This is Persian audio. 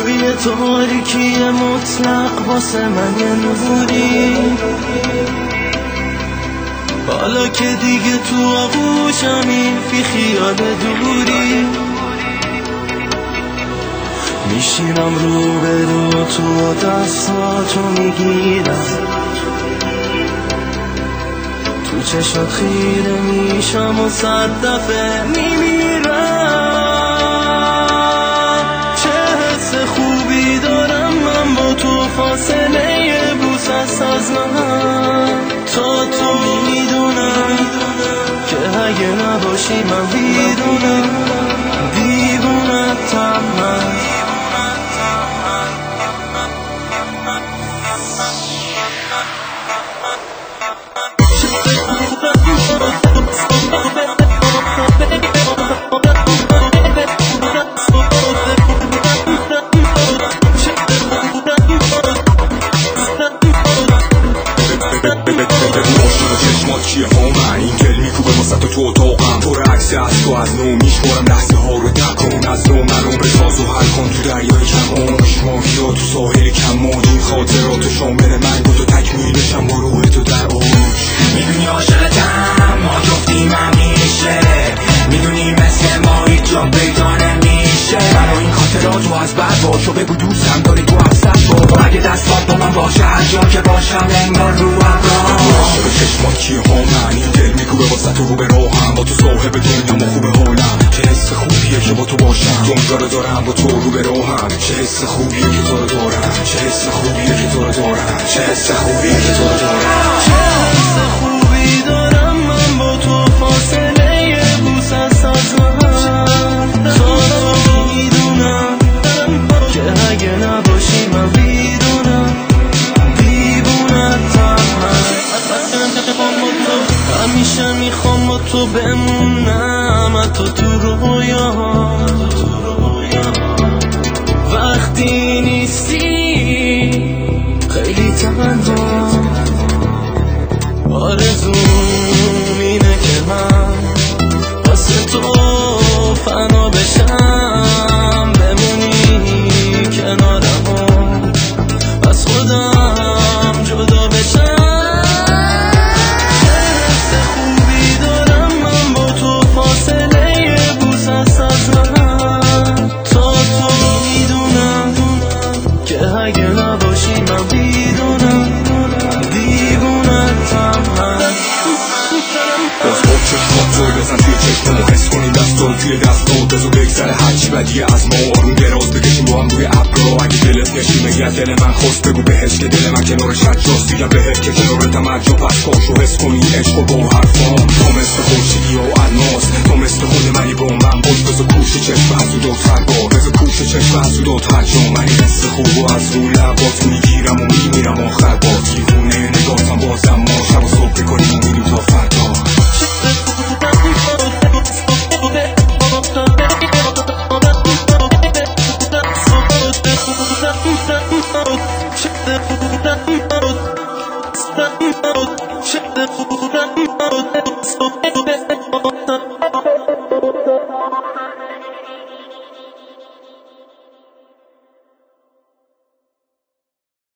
توی تاریکی مطلق واسه من یه نوری، حالا که دیگه تو آغوشمی بی خیال دوری، میشینم رو به رو تو دستاتو میگیرم، تو چشات خیره میشم و 100 دفعه میمیرم. چه حس خوبی دارم من با تو، فاصله بوس از من تا تو میدونم که اگه نباشی من بیدونم، دیوونتم من. چیه ها من این دل میکوبه واسه تو اتاقم، پر عکس از تو از نو میشمارم لحظه ها رو دکن، از نو من عمر تاز و حل کن تو دریای کمانش، ماهیا تو ساحل کمانج، این خاطرات شامل من تو تکمیلشم با روح تو در اوج. میدونی عاشقتم ما جفتیم همیشه، میدونی مثل ما هیچ جا پیدا نمیشه، برای این خاطرات تو از بعد باشو بگو دوستم داری تو افسر با، اگه دستات با من باشه هر جا که باشم انگار رو عاشق چشمات چیه ها من این دل میکوبه واسه تو رو به راهم، با تو صاحب دنیا ما خوبه حالم، چه حس خوبیه که با تو باشم، دنیا رو دارم با تو رو به راهم، چه حس خوبیه که تو رو دارم، چه حس خوبیه که تو رو دارم، چه حس خوبیه که تو رو دارم، چه حس خوبی دارم من با تو، فاصله بوس از من تا تو میدونم که اگه نباشی من بیدونم، دیوونتم من. همیشه میخوام با تو بمونم، حتی تو رویاها وقتی نیستی خیلی تنها، آرزوم اینه که من واسه تو فنا بشم، بمونی کنارم و از خودم جدا بشم. اگه نباشی من بیدونم، دیوونتم من. باز با چشمات زل بزن توی چشمم و حس کنی دستان توی دستان، بزو بگذره هرچی بدیه از ما، آروم دراز بکشیم با هم روی ابرا، اگه دلت نشیمه از دل من خواست بگو بهش که دل من کنارش هجاست، دیگه بهت که کنارتم هرجا پس کاشو حس کنی عشق و با حرفام، تو مثل خورشیدی و الماس، تو مثل خود منی با من باش، بزو کوش چشم حسودات هر بار، بزو کوش چشم حسودات هر جا، من این حس خوب و از رو لبات میگیرم و میمیرم آخر با، دیوونه نگاهتم بازم ما شب و صبح کنیم و میریم تا فردا.